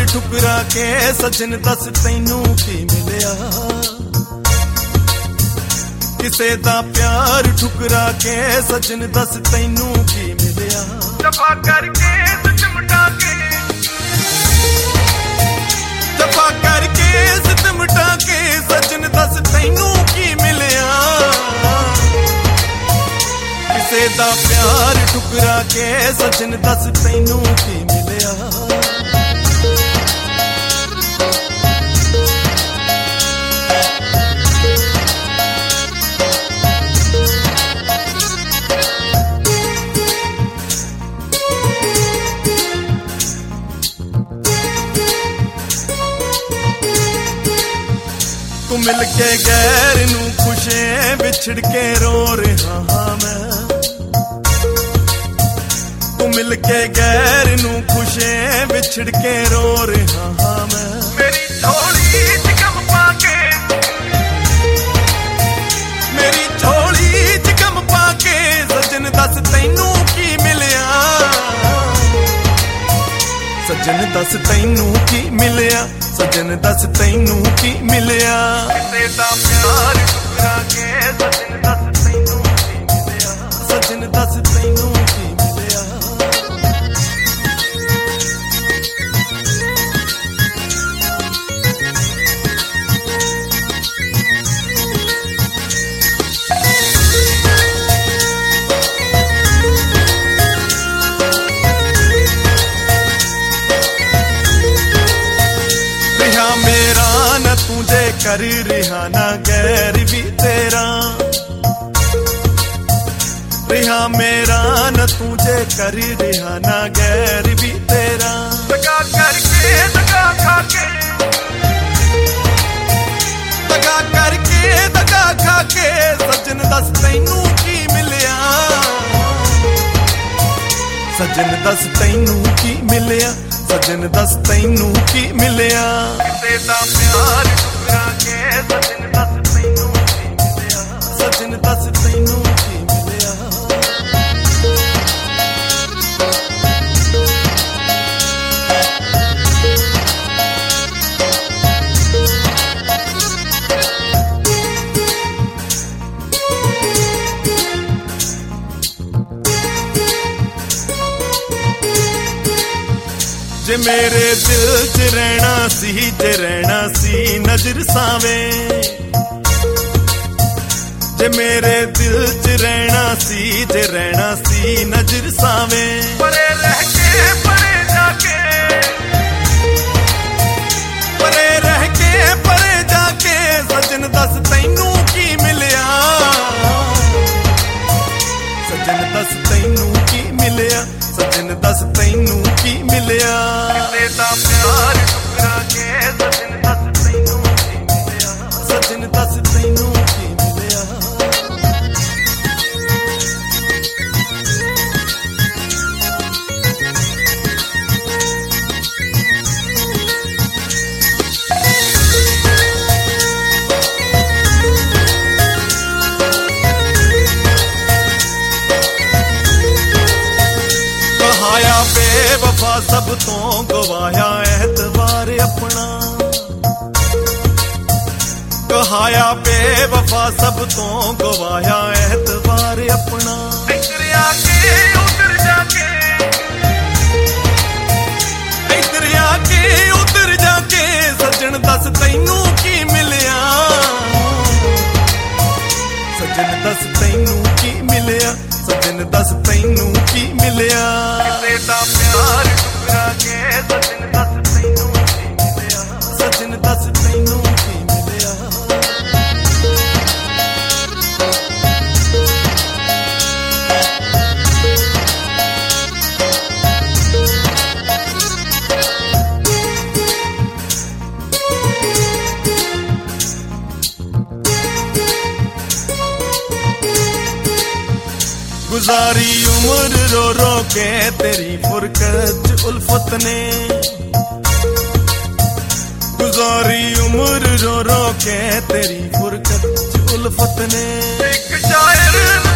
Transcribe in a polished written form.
ठुकरा के सजन दस तैनू की मिलिया। किसे दा प्यार ठुकरा के सजन दस तैनू की मिलिया। दफा करके सिमटा के, दफा करके सिमटा के सजन दस तैनू की मिलिया। किसे दा प्यार ठुकरा के सजन दस तैनू की मिलिया। तू मिल के गैर नू खुशे बिछड़ के रो रहा हाँ मैं। तू मिल के गैर नू खुशे बिछड़ के रो रहा हाँ मैं। मेरी झोली च गम पाके, मेरी झोली च गम पाके सजन दस तैनू की मिलिया। सजन दस तैनू की मिलिया। सजन दस तैनू की मिलिया। किसे दा प्यार ठुकरा के सजन दस तैनू की मिलिया। सजन दस तैनू की मिलिया। मेरा न तुझे कर रिहा ना गैर भी तेरा। रिहा मेरा न तुझे कर रिहा ना गैर भी तेरा। दगा करके दगा खाके, दगा करके दगा खाके सजन दस तैनू की मिलिया। सजन दस तैनू की मिलिया। सजन दस तैनू की मिलिया। किसे दा प्यार ठुकरा के सजन दस तैनू की मिलिया। सजन दस तैनू की मिलिया। जे मेरे दिल च रहना सी, जे रहना सी नजर सावे। जे मेरे दिल च रहना सी, जे रहना सी नजर सावे। परे रह के परे जाके, परे रह के परे जाके सजन दस तैनू की मिलिया। सजन दस तैनू की मिलिया। सजन दस तैनू की मिलिया। किसे दा प्यार ठुकरा के सजन दस तैनू की मिलिया। सजन दस तैनू की मिलिया। कहाया बेवफा सब तो गवाया एतबार अपना। कहाया बेवफा सब तो गवाया एतबार अपना। इधर आके उधर जाके, इधर आके उधर जाके सजन दस तैनू की मिलिया। सजन दस तैनू की मिलिया। सजन दस तैनू की मिलिया। किसे दा प्यार ठुकरा के सजन दस तैनू की मिलिया। सजन दस तैनू की मिलिया। गुजारी उम्र रो रो के तेरी फुरकत उल्फत ने। गुजारी उम्र रो रो के तेरी फुरकत उल्फत ने। एक शायर